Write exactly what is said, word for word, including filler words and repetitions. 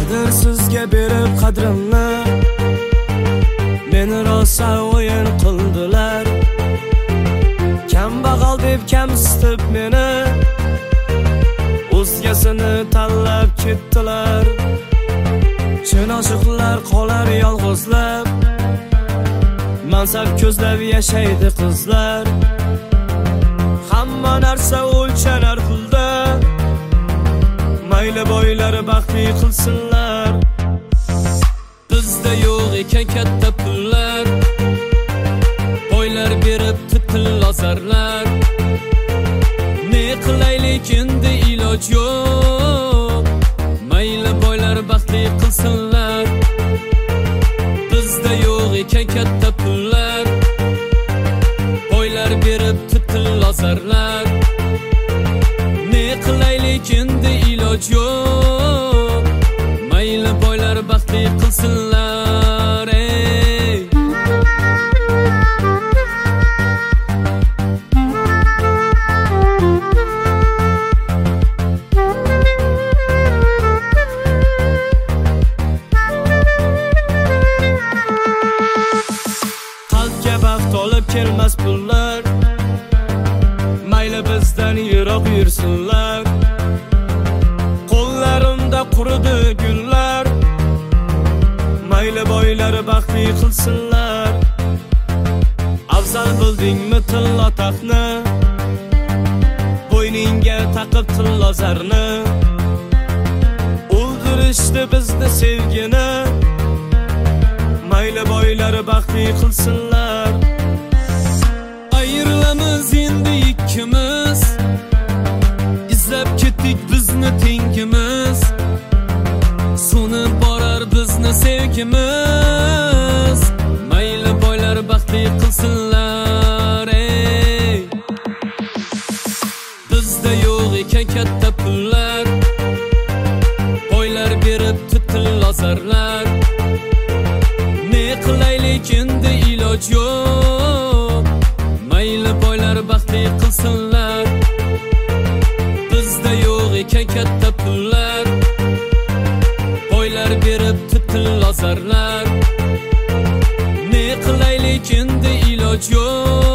qadrsizga berib qadrimni meni rosa o'yin qildilar. Kambag'al deb kamsitib meni o'zgasini tanlab ketdilar. Chin oshiqlar qolar yolg'izlab, mansab ko'zlab yashaydi qizlar. Hamma narsa o'lchanar pulda, mayli boylar baxtli qilsinlar. Bizda yo'q ekan katta pullar, boylar berib tillozarlar. Ne qilaylik endi iloj yo'q, mayli boylar baxtli qilsinlar. Bizda yo'q ekan katta pullar, boylar berib tillozarlar. Ne qilaylik endi iloj yo'q, mayli boylar baxtli qilsinlar. Ey qalbga baxt olib kelmas pullar, mayli bizdan yiroq yursinlar. Qo'llarimda quridi gullar, mayli boylar baxtli qilsinlar. Afzal bildingmi tilla taxtni, bo'yningga taqib tillozarni. O'ldirishdi bizni sevgini, mayli boylar baxtli qilsinlar. Ayrilamiz endi ikkimiz, izlab ketdik bizni tengimiz. So'nib borar bizni sevgimiz, mayli boylar baxtli qilsinlar. Ey bizda yo'q ekan katta pullar, boylar berib tillozarlar. Ne qilaylik endi iloj yo'q, mayli boylar baxtli qilsinlar. Bizda yo'q ekan katta pullar, boylar berib tillozarlar. Ne qilaylik endi iloj yo'q,